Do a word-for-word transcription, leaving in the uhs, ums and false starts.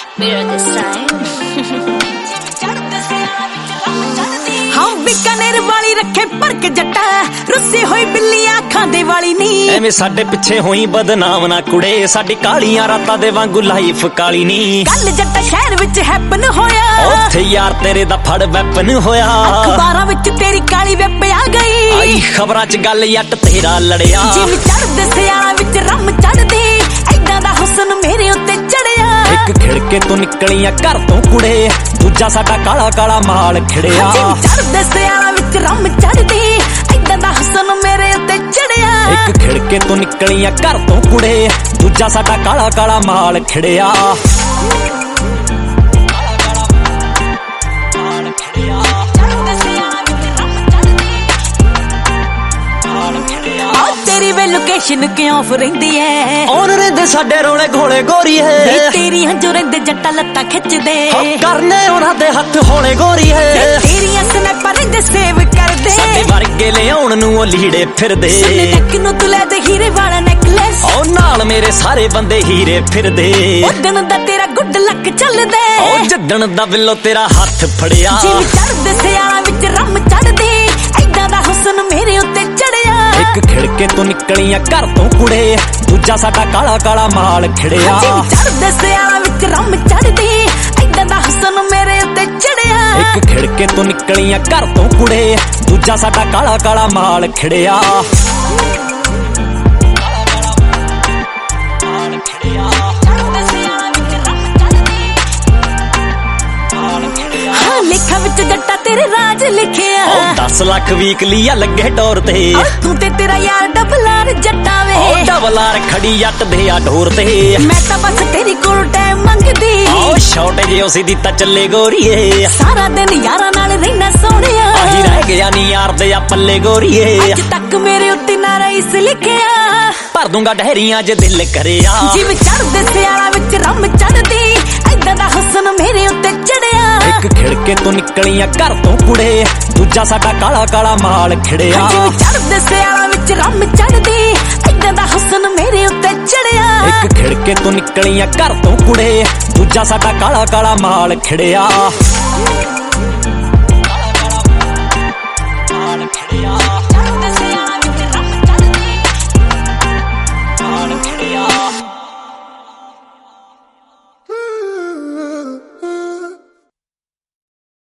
Mirror this time. हम बीकानेर वाली रखे परक जट्टा रुस्सी होई बिल्लियां खांदे वाली नी एवें साडे पिछे होई बदनाम ना कुड़े साडी कालियां रातां दे वांगू लाइफ काली नी गल जट्टा शहर विच हैपन होया ओथे यार तेरे दा फड़ वैपन होया अखबारां विच तेरी काली वेप आ गई आई खबरां च गल यट तेरा लड़िया जिम चढ़दे सियाला विच रम चढ़दी ऐदां दा हुस्न मेरे उत्ते चढ़िया एक खिड़के तो निकलियां घर तो कुड़े दूजा साडा काला काला माल खिड़िया जिम चढ़दे सियाला विच रम चढ़दी ऐदां दा हुस्न मेरे उत्ते चढ़िया एक खिड़के तो निकलियां घर तो कुड़े दूजा साडा काला काला माल खिड़िया तेरी वे लोकेशन क्यों ऑफ रहिंदी है और रेंदे साडे रोले घोले गोरी है तेरी हंजो रेंदे जट्टा लत्ता खिच दे करने उन्हां दे हथ होले गोरी है तेरी स्नैपर रेंदे सेव कर दे साडे वर्गे ले आउण नूं ओ लीड़े फिरदे सुने नक नूं तू ले दे हीरे वाला नेकलेस ओ नाल मेरे सारे बंदे हीरे फिरदे उदन दा तेरा गुड लक चलदे ओ जद्दन दा बिल्लो तेरा हथ फड़िया जिम चढ़दे सियाला विच रम चढ़दी ऐदां दा हुस्न मेरे उत्ते चढ़िया एक खिड़के तो निकलियां घर तो कुड़े दूजा साडा काला काला माल खिड़िया जिम चढ़दे सियाला विच रम चढ़दी ऐदां दा हुस्न मेरे उत्ते चढ़िया एक खिड़के तो निकलियां घर तो कुड़े दूजा साडा काला काला माल खिड़िया लिखा विच जट्टा तेरे राज लिखिया दस लाख वीकली आ लगे टोर ते तू ते तेरा यार डबलार जट्टा वे ओ डबलार खड़ी जट दे आ ढोर ते मैं तां बस तेरी कोल टाइम मंगदी ओ छोटे जे उसी दी ता चले गोरीए सारा दिन यारां नाल रहना सोहणिया आही रह गया नी यार दे आ पल्ले गोरीए अज तक मेरे उत्ते ना रईस लिखिया भर दूंगा डहरियां जे दिल करिया जिम चढ़दे सियाला विच रम चढ़दी ऐदां दा हुस्न मेरे उत्ते चढ़िया एक खिड़के तो निकलियां घर तो कुड़े दूजा साडा काला काला माल खिड़िया जिम चढ़दे सियाला विच रम चढ़दी ऐदां दा हुस्न मेरे उत्ते चढ़िया एक खिड़के तो निकलियां घर तो कुड़े दूजा साडा काला काला माल खिड़िया।